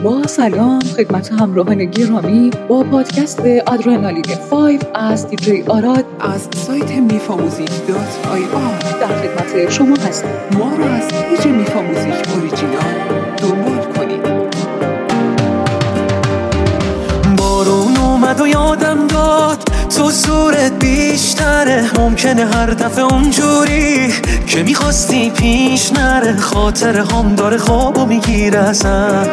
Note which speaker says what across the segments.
Speaker 1: با سلام خدمت همراهان گرامی با پادکست آدرنالین 5 از دیجی آراد
Speaker 2: از سایت mifamuzik.ir
Speaker 1: در خدمت شما هستیم.
Speaker 2: ما را از پیج میفاموزیک اوریجینال دنبال کنید.
Speaker 3: بارون اومد و یادم داد تو صورت بیشتره، ممکنه هر دفعه اونجوری که میخواستی پیش نره، خاطر هم داره خوابو میگیره ازم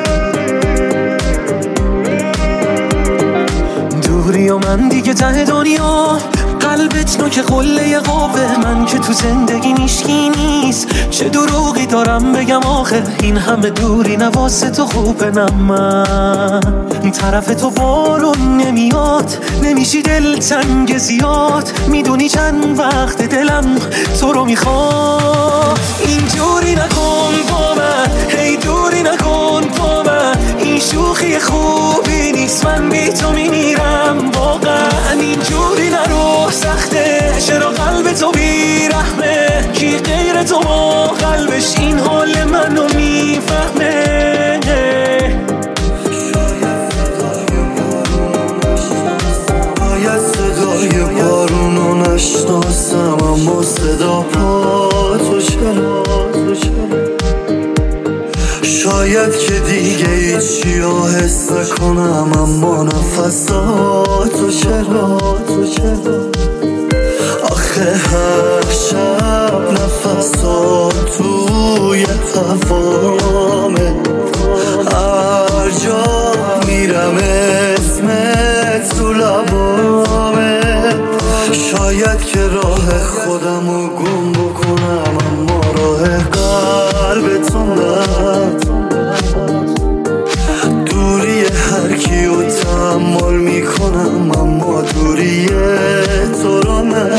Speaker 3: دوری و من دیگه ته دنیا، قلبت نوک قله قوه، من که تو زندگی نیشکی نیست، چه دروغی دارم بگم آخه این همه دوری نواسه تو خوبه. نه من طرف تو بارون نمیاد، نمیشی دلتنگ زیاد، میدونی چند وقت دلم تو رو میخواد. اینجوری نکن با من، هی دوری نکن با من، این شوخی خوبی نیست، من بی تو میمیرم واقعا. اینجوری نرو سخته، چرا قلب تو بیرحمه، کی غیر تو با قلبش این حال منو میفهمه.
Speaker 4: شاید صدای بارونو نشناسم، اما صدا پا تو چرا، شاید که دیگه هیچیو حس کنم، اما نفساتو چرا، آخه هر شب نفسات توی هوامه، هر جا میرم اسمت تو لبامه، شاید که راه خودمو گم بکنم، اما راه قلبتون نه، دوری هر کیو تحمل میکنم، اما دوری تو رو نه،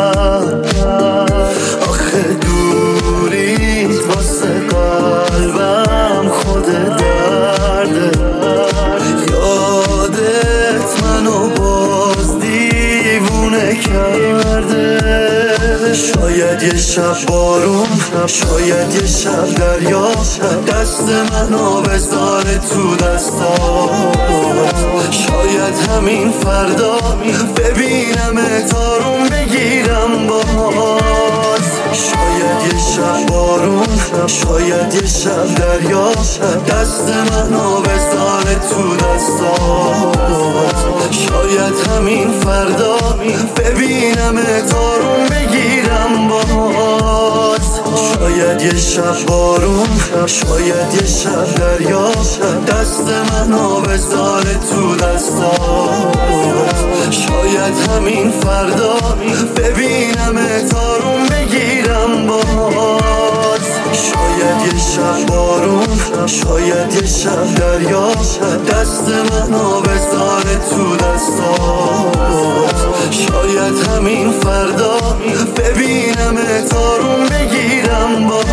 Speaker 4: آخه دوریت واسه قلبم خود درده، یادت منو باز دیوونه کرده. شاید یه شب بارون، شاید یه شب دریا، دست منو بذاره تو دستات، شاید همین فردا ببینم تارون بگیرم باز. شاید یه شب بارون، شاید یه شب دریا، دست منو بذاره تو دستات، شاید همین فردا ببینم تارون بگیرم باز. شاید یه شب بارون، شاید یه شب دریا، دست منو بذاره تو دستات، شاید همین فردا ببینم تارون بگیرم باز. شاید یه شب بارون، شاید یه شب دریا، دست منو بذاره تو دستات، شاید همین فردا ببینم تارون بگیرم باز.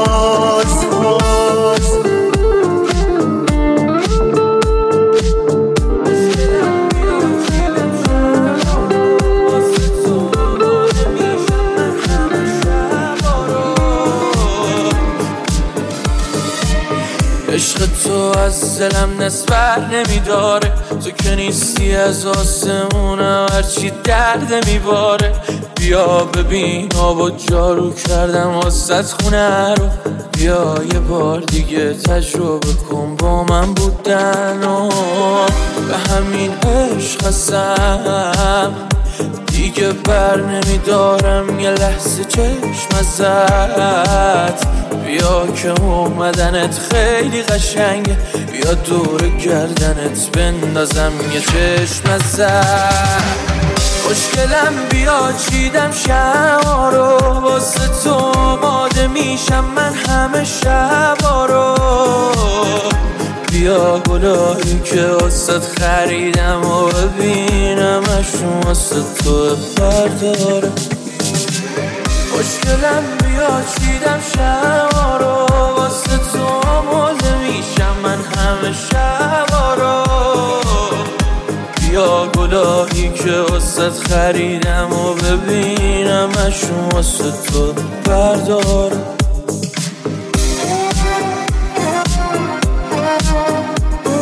Speaker 3: عشق تو از دلم نسبر نمیداره، تو که نیستی از آسمونم هرچی درد میباره. بیا ببین آبا جارو کردم واسه خونه رو، بیا یه بار دیگه تجربه کن با من بودن و به همین عشق هستم دیگه بر نمیدارم یه لحظه چشم ازت. بیا که اومدنت خیلی قشنگه، بیا دور گردنت بندازم یه چشم ازت. خوشگلم بیا چیدم شما رو، واسه تو آماده میشم من همه شبا رو. بیا گلایی که واسه خریدم و ببینم اشون واسه تو برداره. خوشگلم بیا چیدم شما رو، واسه تو آماده میشم من همه شبا رو. بیا گلایی که واسه خریدم و ببینم اشون واسه تو برداره.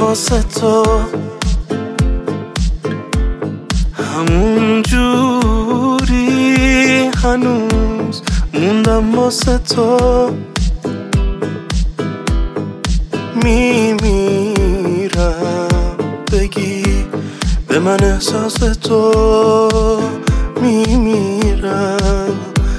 Speaker 5: واسه تو همون جوری هنوز موندم واسه تو میمیرم بگی به من احساس تو میمیرم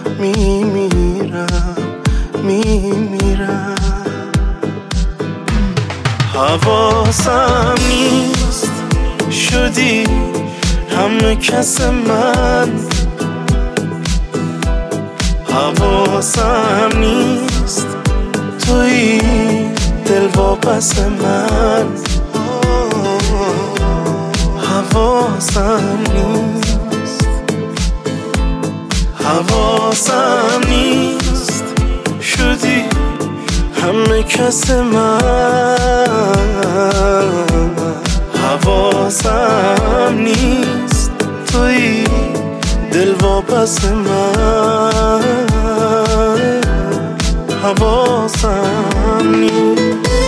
Speaker 5: حواسم نیست شدی همه کس من حواسم نیست توی دل واپس من حواسم نیست شدی همه کس من حواسم نیست توی دل واپس من حواسم نیست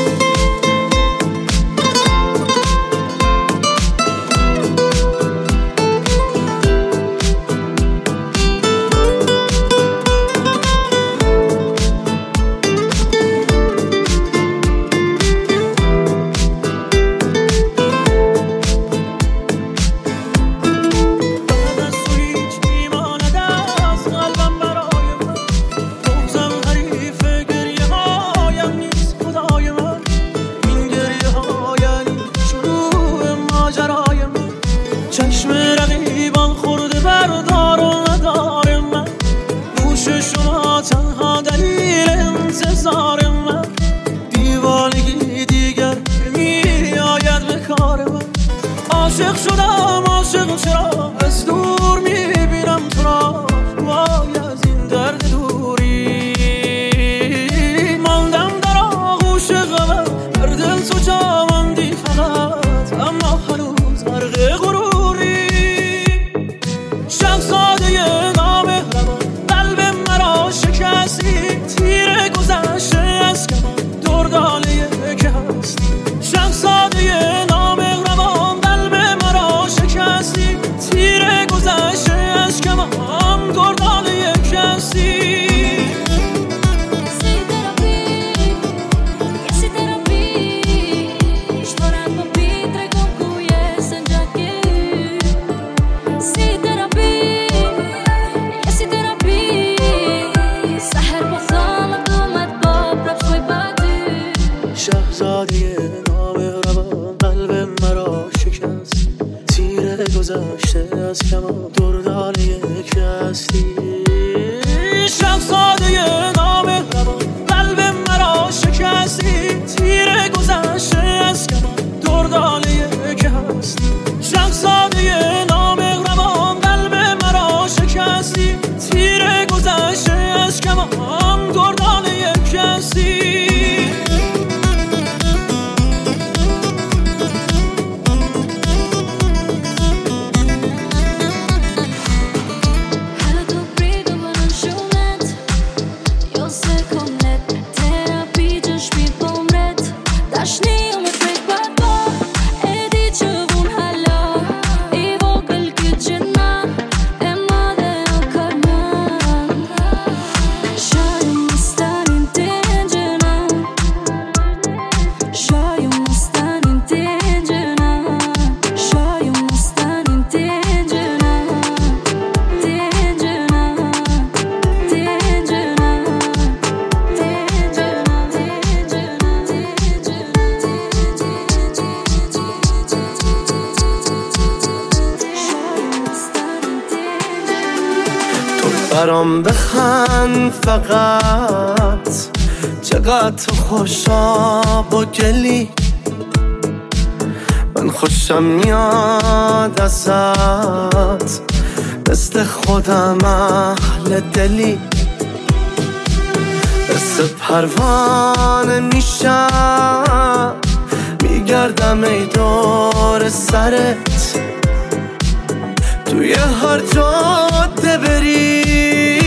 Speaker 5: عاشق شدم عاشق چرا از دور میبینم تو را وای از این درد دوری ماندم در آغوش غمت در دل تو جا ماندی فقط اما هنوز غرق غروری شهزاده نامهربان قلب مرا شکستی تیر گذشته از کمان دردانه که هستی شهزاده نامهربان تیر گذشته از کمان گردانه کسی شهزاده نامهربان قلب مرا شکست تیر گذشته از کمان دردانه کسی شهزاده نامهربان قلب مرا شکستی تیر گذشته از کمان دردانه کسی شهزاده نامهربان قلب مرا شکستی تیر گذشته از کمان دردانه کسی برام بخند فقط چقدر تو خوشا با گلی من خوشم میاد ازت مثل خودم اهل دلی مثل پروانه میشم میگردم ای دور سرت توی هر جاده بری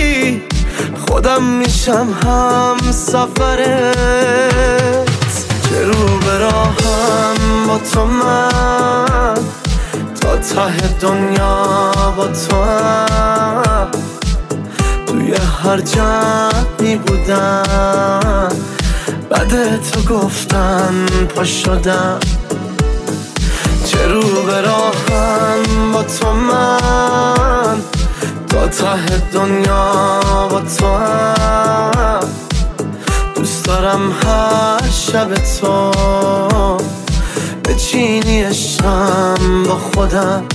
Speaker 5: خودم میشم هم سفرت
Speaker 4: که رو به راهم با تو من تا ته دنیا با تو هم توی هر جمعی بودم بعد تو گفتن پا شدم چه رو به راهم با تو من تا ته دنیا با تو هم دوست دارم هر شب تو بچینی عشقم با خودم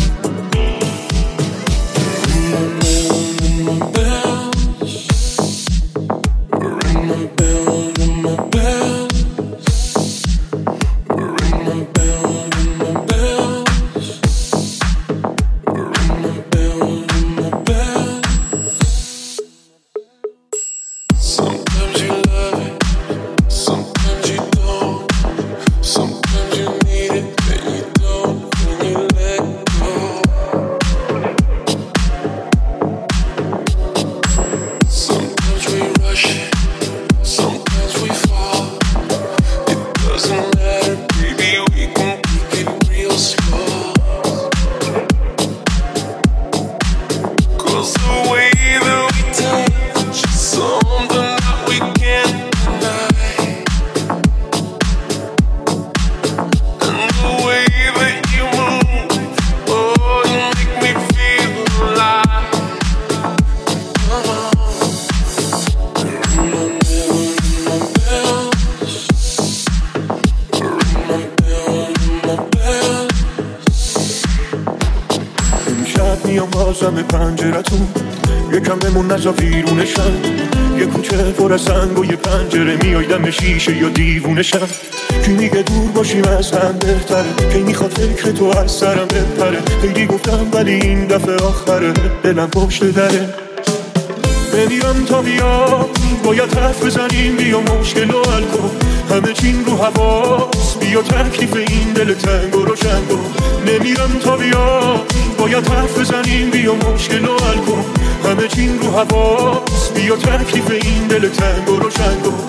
Speaker 6: بازم پنجرتون یکم بمون نزا بیرونشم یه کوچه پر از سنگ و یه پنجره میای دم شیشه یا دیوونشم کی میگه دور باشیم از هم بهتره کی میخواد فکر تو از سرم بپره خیلی گفتم ولی این دفعه آخره دلم پشت دره نمیرم تا بیا باید حرف بزنیم بیا مشکل و حل کن همه چین رو حواس بیا تکلیف این دل تنگ و روشن کن نمیرم تا بیا باید حرف بزنیم بیا مشکل و حل کن همه چین رو حواس بیا تکلیف این دل تنگ و روشن کن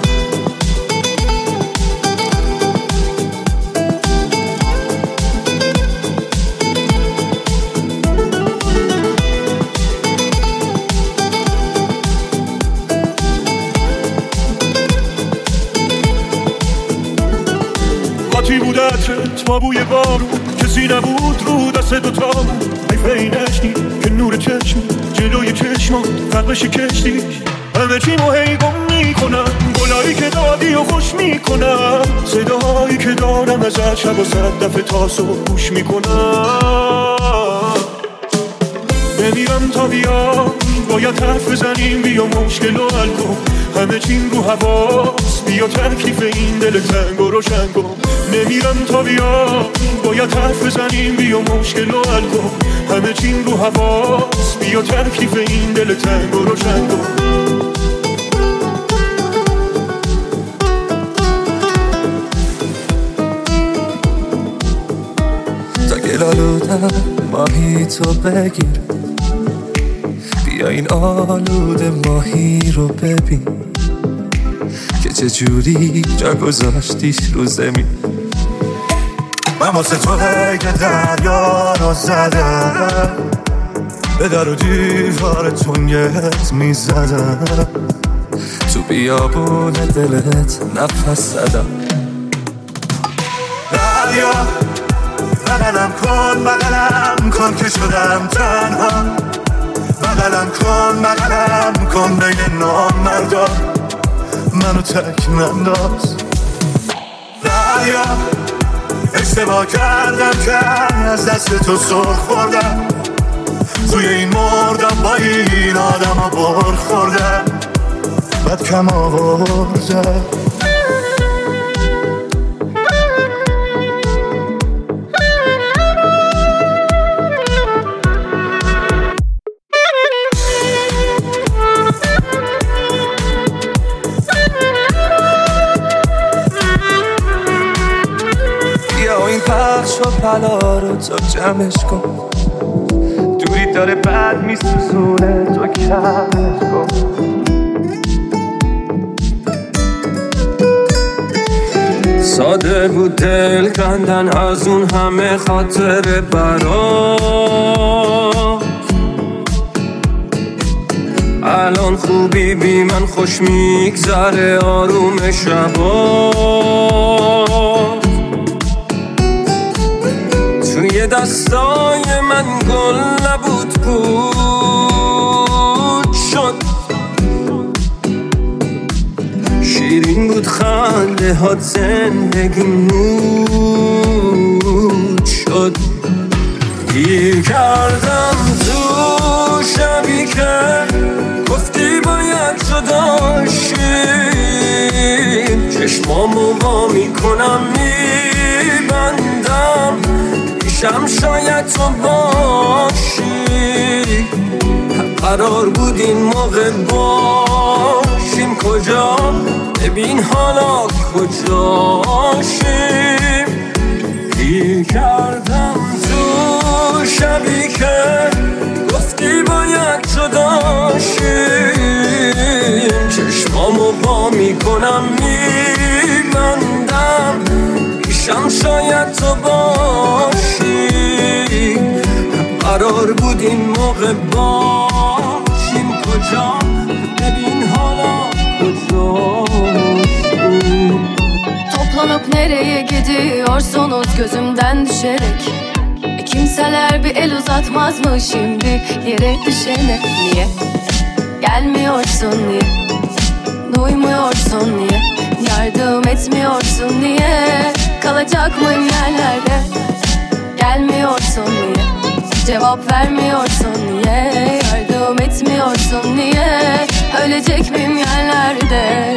Speaker 6: قاطی بود عطرت با بوی بارون کسی نبود رو دست دوتامون حیفه این عشقی که نور چشم جلوی چشمات فرقش کشتی همه چیمو هی گم میکنم گلایی که دادی و خوش میکنم صداهایی که دارم ازت شب و صد دفعه تاسو گوش میکنم نمیرم تا بیا باید حرف بزنیم بیا مشکل و حل کن همه چین رو حواس بیا تکلیف این دل تنگ و روشن کن نمیرم تا بیا باید حرف بزنیم بیا مشکل و حل کن همه چین رو حواس بیا تکلیف این دل تنگ و روشن کن
Speaker 7: تا گلالودم ماهی تو بگیر بیا این آلوده ماهی رو ببین که چجوری جا گذاشتیش رو زمین
Speaker 4: من واسه تو که دریا رو زدم به در و دیوار تونگت میزدم
Speaker 7: تو بیابون دلت نفس زدم
Speaker 4: دریا بغلم کن که شدم تنها بغلم کن بین نامردا منو تک ننداز دریا اشتباه کردم که از دست تو سر خوردم توی این مردم با این آدم ها بر خوردم بد کم آوردم
Speaker 7: پخش و پلا رو تو جمعش کن دوری داره بد میسوزونه تو کمش کن ساده بود دل کندن از اون همه خاطر برات. الان خوبی بی من خوش میگذره آروم شبات. توی دستای من گل نبود پود شد، شیرین بود خنده هات زندگی نود شد. گیر کردم تو شبی که گفتی باید جدا شیم، چشمامو وا میکنم میبندم پیشم شاید تو باشی. قرار بود این موقع باشیم کجا، ببین حالا کجاشیم. گیر کردم تو شبی که گفتی باید جدا شیم، چشمامو وا میکنم میبندم پیشم شاید تو باشی. قرار بود این موقع باشیم کجا، bebin hala
Speaker 8: Toplanıp nereye gidiyorsunuz gözümden düşerek? Kimseler bir el uzatmaz mı şimdi yere düşene? Niye? Gelmiyorsun niye? Duymuyorsun niye? Yardım etmiyorsun niye? Kalacak mıyım yerlerde? Gelmiyorsun niye? Cevap vermiyorsun niye? Yardım etmiyorsun niye? Ölecek miyim yerlerde?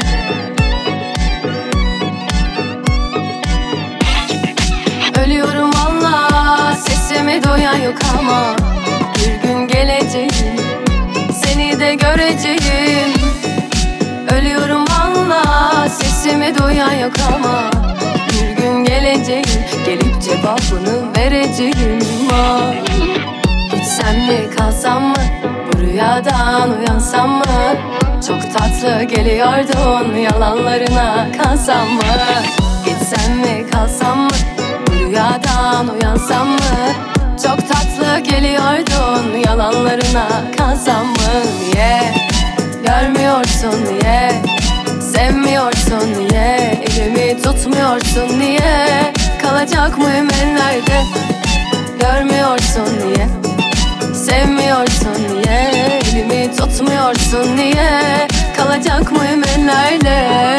Speaker 8: Ölüyorum valla, sesimi duyan yok ama bir gün geleceğim, seni de göreceğim. Ölüyorum valla, sesimi duyan yok ama bir gün geleceğim, gelip cevabını vereceğim. Gitsem mi kalsam mı, bu rüyadan uyansam mı? Çok tatlı geliyordun, yalanlarına kansam mı? Gitsem mi kalsam mı, bu rüyadan uyansam mı? Çok tatlı geliyordun, yalanlarına kansam mı? Niye görmüyorsun, niye sevmiyorsun, niye elimi tutmuyorsun, niye kalacak mıyım ellerde? Görmüyorsun niye, sevmiyorsun niye, elimi tutmuyorsun niye, kalacak mıyım ellerde?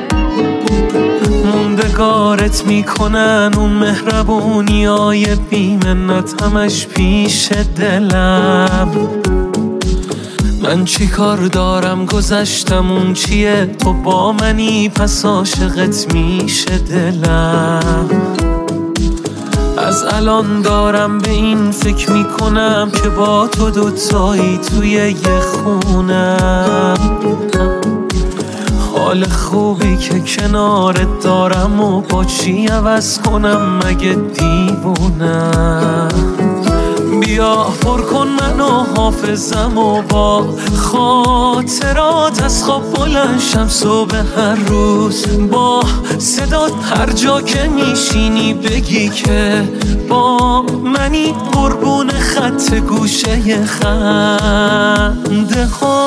Speaker 3: موندگارت میکنن اون مهربونیای بیمنت همش پیش دلم. من چی کار دارم گذشتم اون چیه، تو با منی پس عاشقت میشه دلم. از الان دارم به این فکر میکنم که با تو دوتایی توی یه خونم. حال خوبی که کنارت دارم و با چی عوض کنم مگه دیوونم. بیا پر کن منو حافظم و با خاطرات از خواب بلند شم صبح هر روز. با صدات هر جا که میشینی بگی که با منی، قربون خط گوشه خنده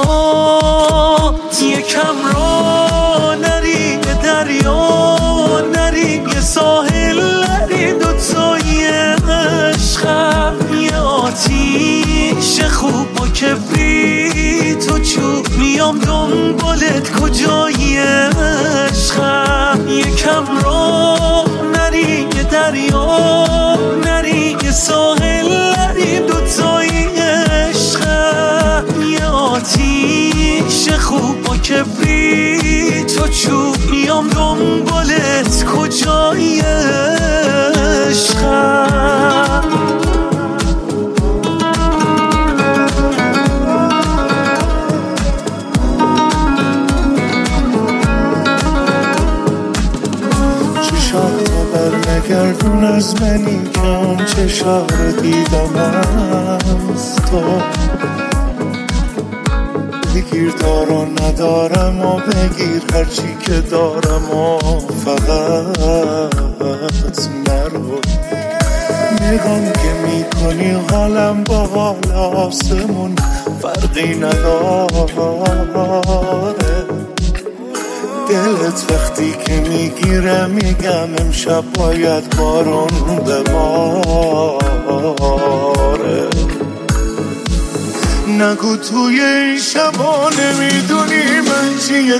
Speaker 3: هات. یکم را نری به دریا نری، یه ساحل نری، دوتایی عشقم یه آتیش خوب با کبریت و چوب میام دنبالت کجایی عشقم. یکم را نری یه دریا نری، یه ساحل نری، دوتایی عشقم یه آتیش خوب با کبریت و چوب میام دنبالت کجایی عشقم.
Speaker 6: برنگردون از منی که اون چشا رو دیدم از تو.
Speaker 4: بگیر دارو ندارم و بگیر هرچی که دارم و فقط نرو. نگام که میکنی حالم با حال آسمون فرقی نداره. دلت وقتی که میگیره میگم امشب باید بارون بباره. نگو توی این شبا نمیدونی من چیه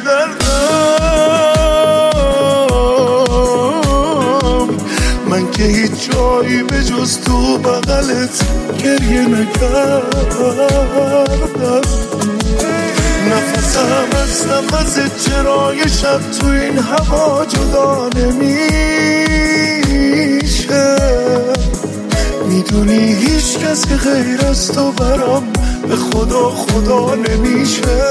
Speaker 4: دردم. من که هیچ جایی به جز تو بغلت گریه نکردم. نفسم از نفست چرا یه شب تو این هوا جدا نمیشه. میدونی هیچ کس که غیر از تو برام به خدا نمیشه.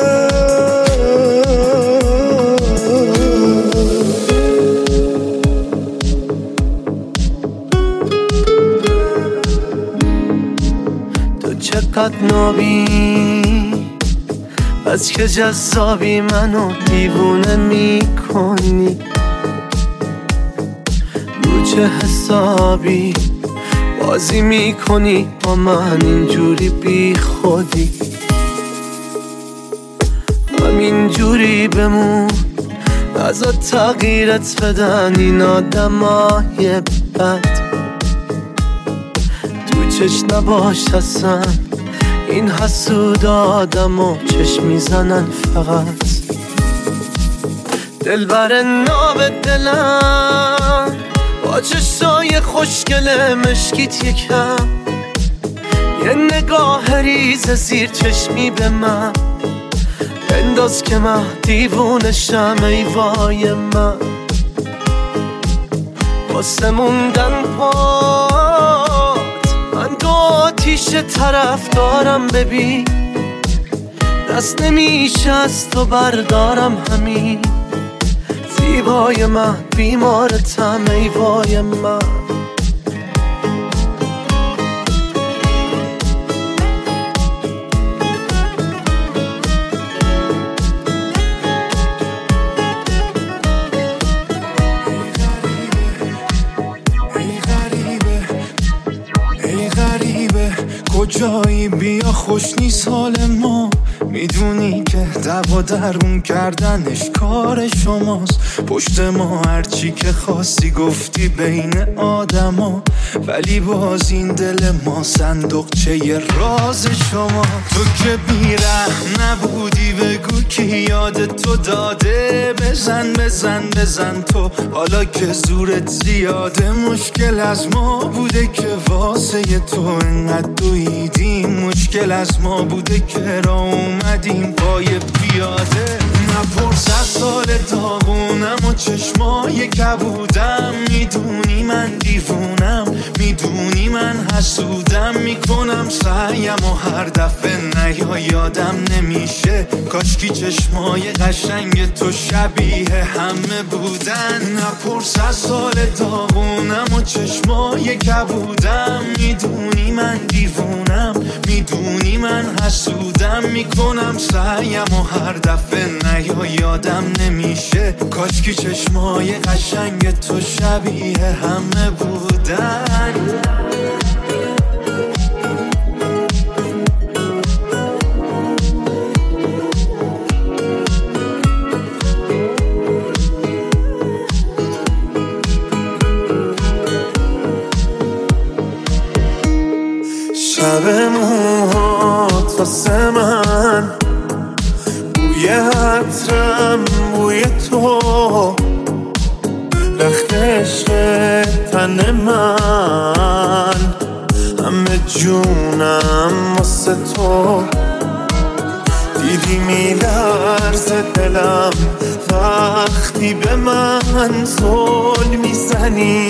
Speaker 7: تو چقدر نابی بس که جذابی منو دیوونه میکنی. رو چه حسابی بازی میکنی با من اینجوری بی خودی. همینجوری بمون نذار تغییرت بدن این آدمای بد. تو چش نباش اصلا این حسود آدمو چشم میزنن فقط. دلبر ناب دلم با چشای خوشگل مشکیت یکم. یه نگاه ریز زیر چشمی به من بنداز که من دیوونشم. ای وای من واسه موندن پات من دو آتیش طرف دارم. ببین دست نمیشه از تو بردارم. همین زیبای من بیمارتم. ای وای من
Speaker 4: کجایی بیا خوش نیست حال ما. میدونی که دعوا درون کردنش کار شماست. پشت ما هرچی که خواستی گفتی بین آدما. ولی باز این دل ما صندوقچه راز شما. تو که بی‌رحم نبودی بگو کی یاد تو داده. بزن بزن بزن تو حالا که زورت زیاده. مشکل از ما بوده که واسه تو انقدر دویدیم. مشکل از ما بوده که را اومدیم پای پیاده. نپرس از سال داغونم و چشمای کبودم. میدونی من دیوونم میدونی من حسودم. میکنم سعیم و هر دفعه نیا یادم نمیشه. کاشکی چشمای قشنگ تو شبیه همه بودن. نپرس از سال داغونم و چشمای کبودم. میدونی من دیوونم میدونی من حسودم. میکنم سعیم و هر دفعه نیا یادم نمیشه. کاشکی چشمای قشنگ تو شبیه همه بودن.
Speaker 3: شب موهات واسه من بوی عطرم بوی تو. رخت عشق تن من همه جونم واسه تو. دیدی میلرزه دلم وقتی به من زل میزنی.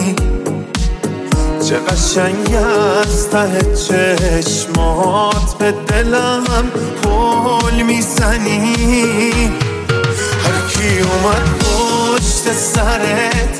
Speaker 3: چه قشنگ از ته چشمات به دلم پل میزنی. هر کی اومد پشت سرت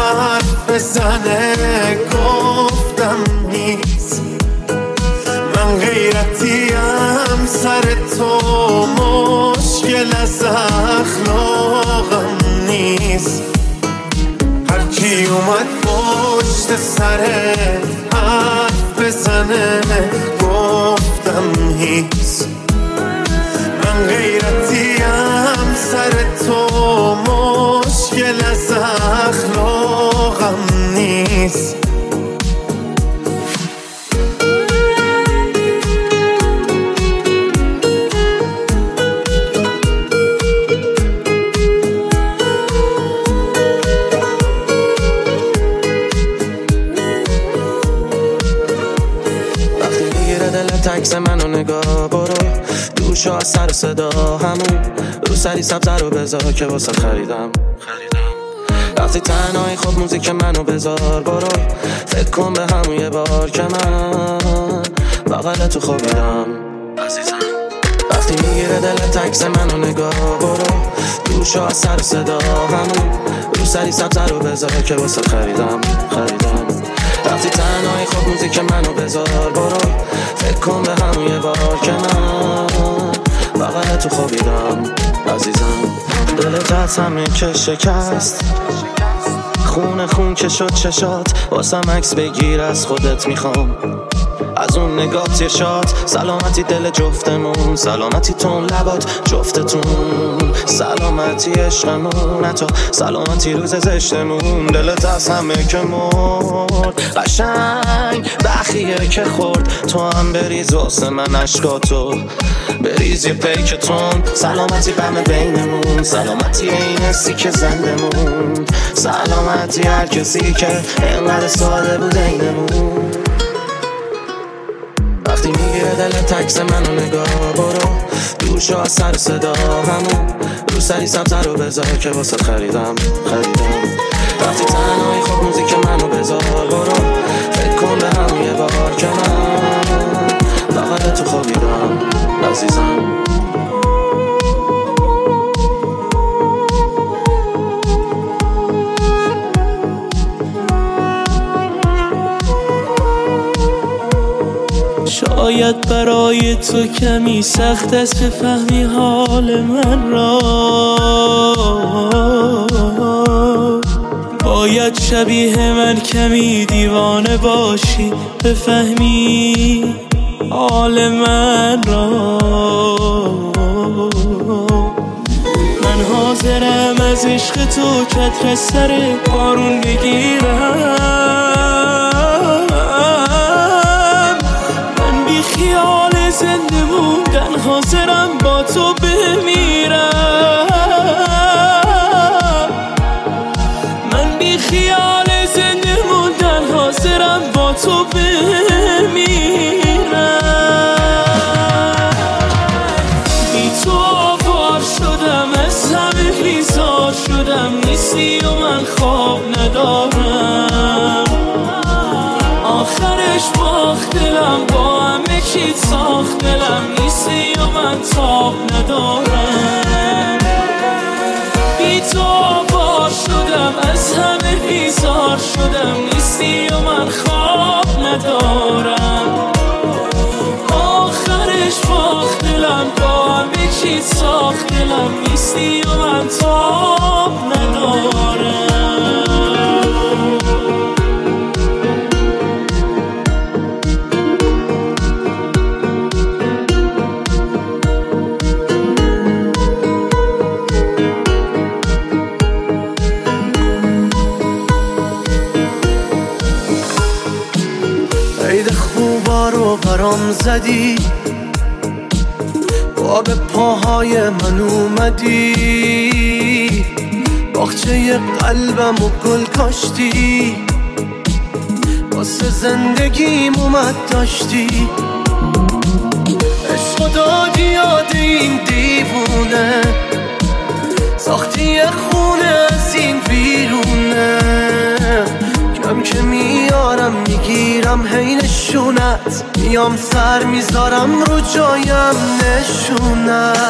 Speaker 3: حرف بزنه گفتم نیست. من
Speaker 9: من غیرتیم سر تو مشکل از اخلاقم نیست هرکی اومد پشت سرت حرف بزنه گفتم هیست من غیرتیم سر تو مشکل از اخلاقم نیست
Speaker 10: عکس منو نگاه برو دوشو از سر صدا همون رو سری سبزه رو بذار که واسه خریدم وقتی تنهایی خب موزیک منو بذار برو فکر کن به همون یه بار که من بغل تو خوابیدم عزیزم وقتی میگیره دلت عکس منو نگاه برو دوشو از سر صدا همون رو سری سبزه رو بذار که واسه خریدم وقتی تنهایی خب موزیک منو بذار برو فکر کن به همون یه بار که من بغل تو خوابیدم عزیزم دلت از همه که شکست خون که شد چشات واسم عکس بگیر از خودت میخوام از اون نگات یه شاد سلامتی دل جفتمون سلامتی تون لبات جفتتون سلامتی عشقمون حتی سلامتی روز زشتمون دلت از همه که مرد قشنگ بخیه که خورد تو هم بریز واسه من عشقاتو بریز یه پیکتون سلامتی غم بینمون سلامتی این حسی که زندمون سلامتی هر کسی که اینقدر ساده بود اینمون وقتی میگیره دلت عکس منو نگاه برو دوشو از سر صدا همون رو سری سبزه رو بذار که واسه خریدم وقتی تنهایی خب موزیک منو بذار برو فکر کن به همون یه بار که من بغل تو خوابیدم عزیزم
Speaker 5: شاید برای تو کمی سخت است بفهمی حال من را باید شبیه من کمی دیوانه باشی بفهمی حال من را من حاضرم از عشق تو کتر سر بارون بگیرم خیال زنده موندن حاضرم با تو بمیرم من بی خیال زنده موندن حاضرم با تو بمیرم بی تو آوار شدم از همه بیزار شدم نیستی و من خواب ندارم آخرش باخت دلم با همه چیت ساخت دلم نیستی و من تاب ندارم بی تو آوار شدم از همه بیزار شدم نیستی و من خواب ندارم آخرش باخت دلم با همه چیت ساخت دلم نیستی و من تاب ندارم
Speaker 9: عید خوبا رو برام زدی با به پاهای من اومدی باغچه قلبم و گل کاشتی واسه زندگیم اومد داشتی عشق دادی یاد این دیوونه ساختی یه خونه از این بیرونه کم که میارم میگیرم هی نشونت میام سر میذارم رو جایم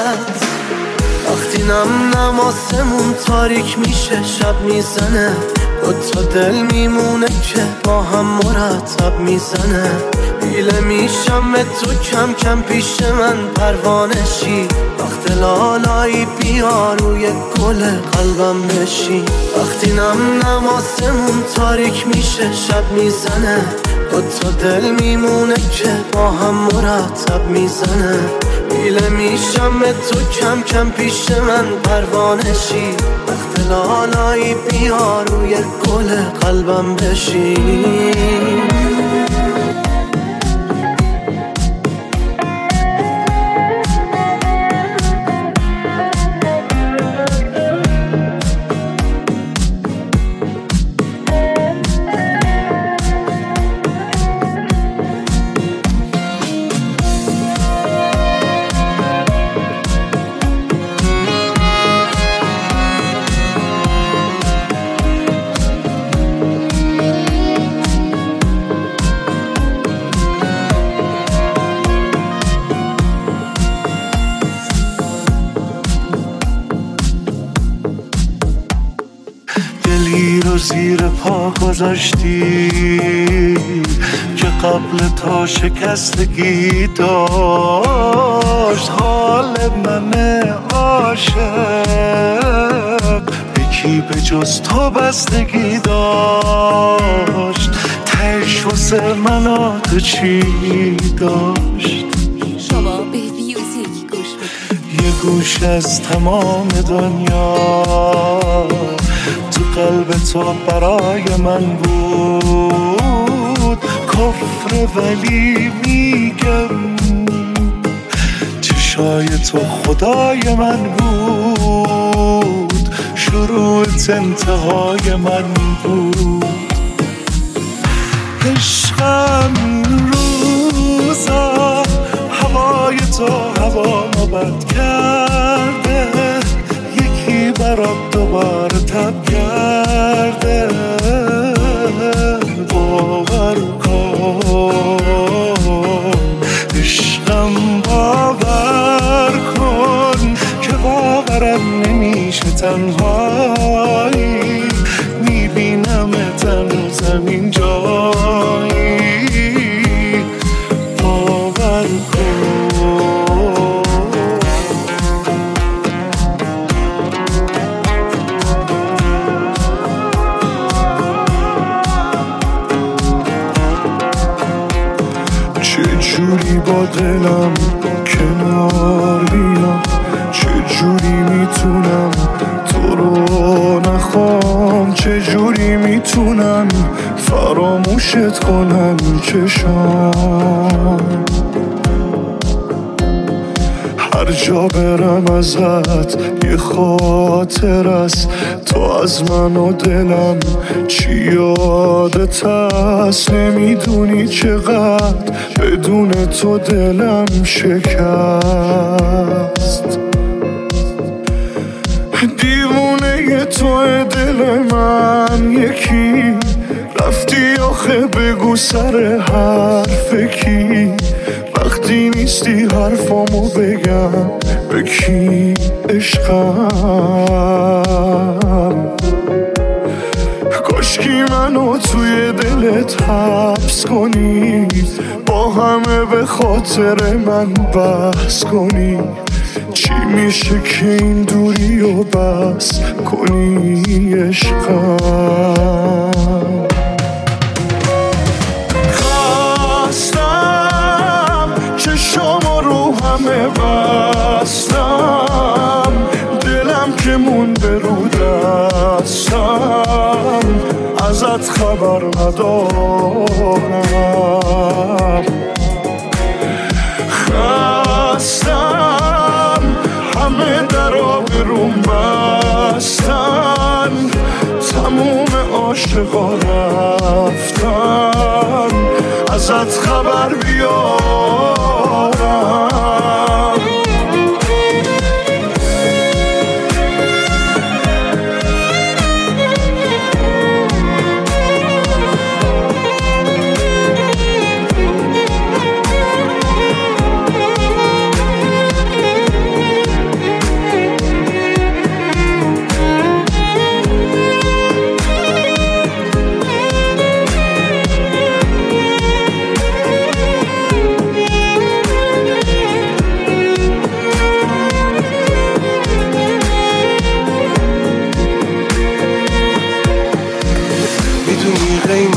Speaker 9: نشونت وقتی نم آسمون تاریک میشه شب میزنه دوتا دل میمونه که با هم مرتب میزنه پیله میشم به تو کم کم پیش من پروانشی وقت لالایی بیا روی گل قلبم بشی وقتی نم آسمون تاریک میشه شب میزنه دوتا دل میمونه که با هم مرتب میزنه پیله میشم به تو کم کم پیش من پروانشی وقت لالایی بیا روی گل قلبم بشی
Speaker 6: زیر پا گذاشتی که قبل تا شکستگی داشت حال من عاشق یکی به جز تو بستگی داشت تهش واسه من تو چی داشت
Speaker 11: شما به میوزیک گوش بکنید
Speaker 6: یه گوش از تمام دنیا تو قلب تو برای من بود کفر ولی میگم چشای تو خدای من بود شروعت انتهای من بود عشقم این روزا هوای تو هوامو بد کرده یکی برات دوباره تب کرده باور کن عشقم باور کن که باورم نمیشه تنهایی میبینم تنوزم این جایی باور کن چجوری با دلم کنار بیام چجوری میتونم تو رو نخوام چجوری میتونم فراموشت کنم چشام هر جا برم ازت یه خاطر است تو از من و دلم چی یادت هست نمیدونی چقدر بدون تو دلم شکست دیوونه تو دل من یکی رفتی آخه بگو سر حرف کی وقتی نیستی حرفامو بگم به کی عشقم کاشکی منو توی دلت حبس کنی با همه به خاطر من بحث کنی چی میشه که این دوری رو بس کنی عشقم خواستم چشام رو همه بستم دلم که مونده رو دستم ازت خبر ندارم خستم همه درا بروم بستن تموم عاشقا رفتن ازت خبر بیارم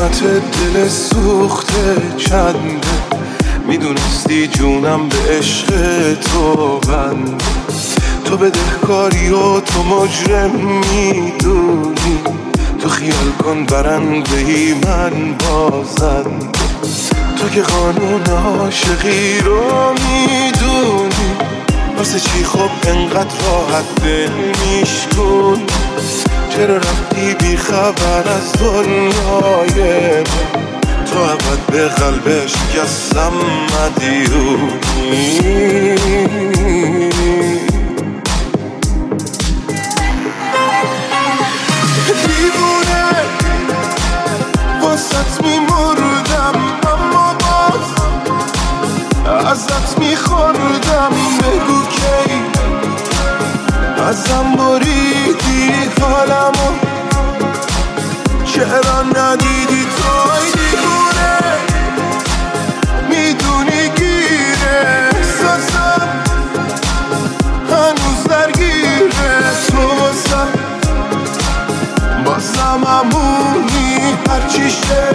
Speaker 7: قیمت دل سوخته چنده، میدونستی جونم به عشق تو بنده. تو بدهکاری و تو مجرم میدونی، تو خیال کن برندهی من بازنده. تو که قانون عاشقی رو میدونی، واسه چی خب انقدر راحت دل میشکن؟ چرا رفتی بی خبر از دنیای من؟ تو ابد به قلبش شکستم مدیونی. دیوونه واسط میمردم، اما باز ازت میخوردم. بگو کی ازم بریدی حالمو، چرا ندیدی توی دیوونه؟ میدونی گیره احساسم هنوز درگیره. تو بازم همونی، هرچی شه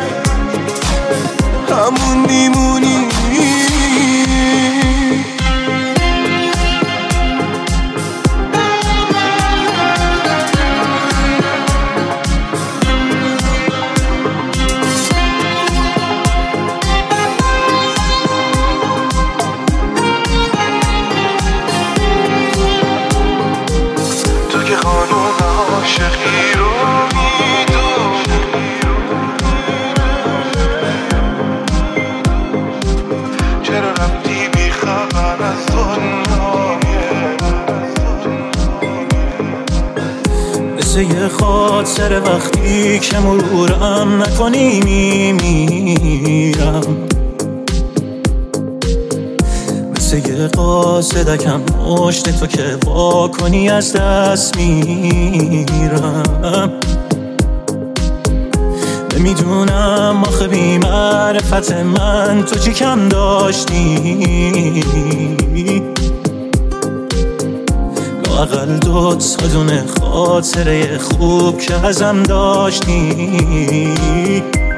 Speaker 7: همون میمونی. تو که قانون عاشقی رو
Speaker 5: یه خاطر وقتی که مرورم نکنی میمیرم، مثل یه قاصدکم مشت تو که وا کنی از دست میرم. نمیدونم آخه بی معرفت من تو چی کم داشتی، اقل 2 تا دونه خاطره خوب که ازم داشتی.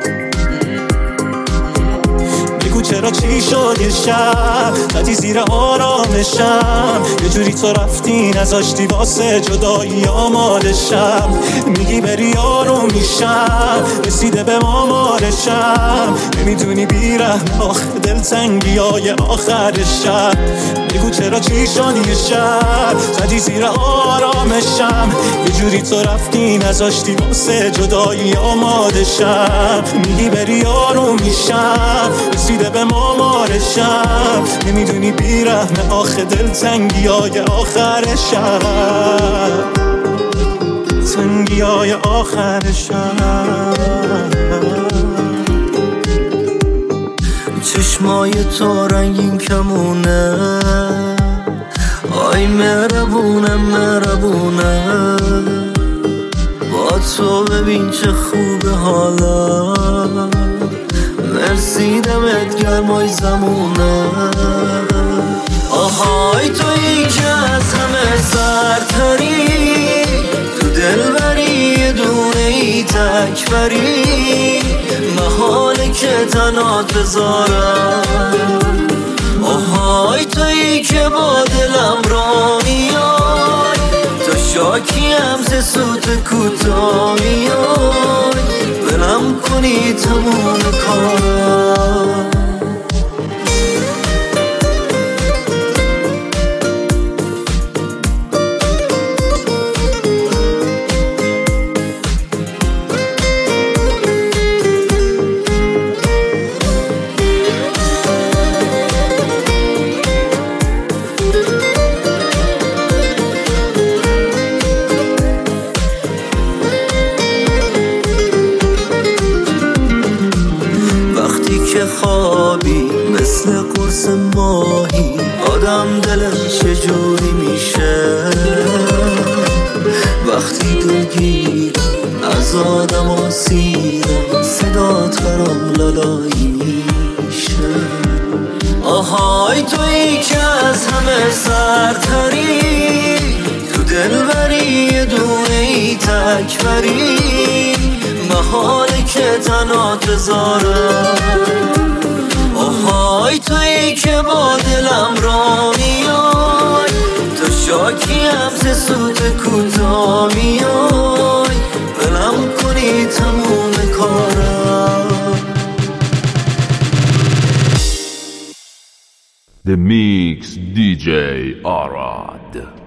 Speaker 5: بگو چرا چی شد یه شب زدی زیر آرامشم، یه جوری تو رفتی نذاشتی واسه جدایی آمادشم. میگی بری آروم میشم، رسیده به مامارشم. نمیدونی بیرحم آخه دلتنگی های آخرشم. بگو چرا چی شد یه شب زدی زیر آرامشم، یه جوری تو رفتی نذاشتی واسه جدایی آمادشم. میگی بری آروم میشم، رسیده به مامارشم. نمیدونی بیرحم آخه دلتنگی های آخرشم، تنگی های آخرشم.
Speaker 9: چشمای تو رنگین کمونه، آی مهربونه مهربونه. با تو ببین چه خوبه حالا، مرسی دمت گرمای زمونه. آهای تویی که از همه سرتری، تو دل بری یه دونه ای تک بری. محاله که تنات بذارم، آهای تویی که با دلم را میای. تو شاکی هم ز سوت کوتا میای، بلم کنی تموم کارم. خوابی مثل قرص ماهی، آدم دلش چجوری میشه وقتی دلگیر از آدم آسیدم. صدات برام لالایی میشه. آهای تویی که از همه سرتری، تو دل بری یه دونه ای تک بری. محاله که تنها تزارم آهای تویی که با دلم را میای تو شاکیم ز سوت کوتا میای بلم کنی تموم کارم
Speaker 12: The Mix DJ Arad.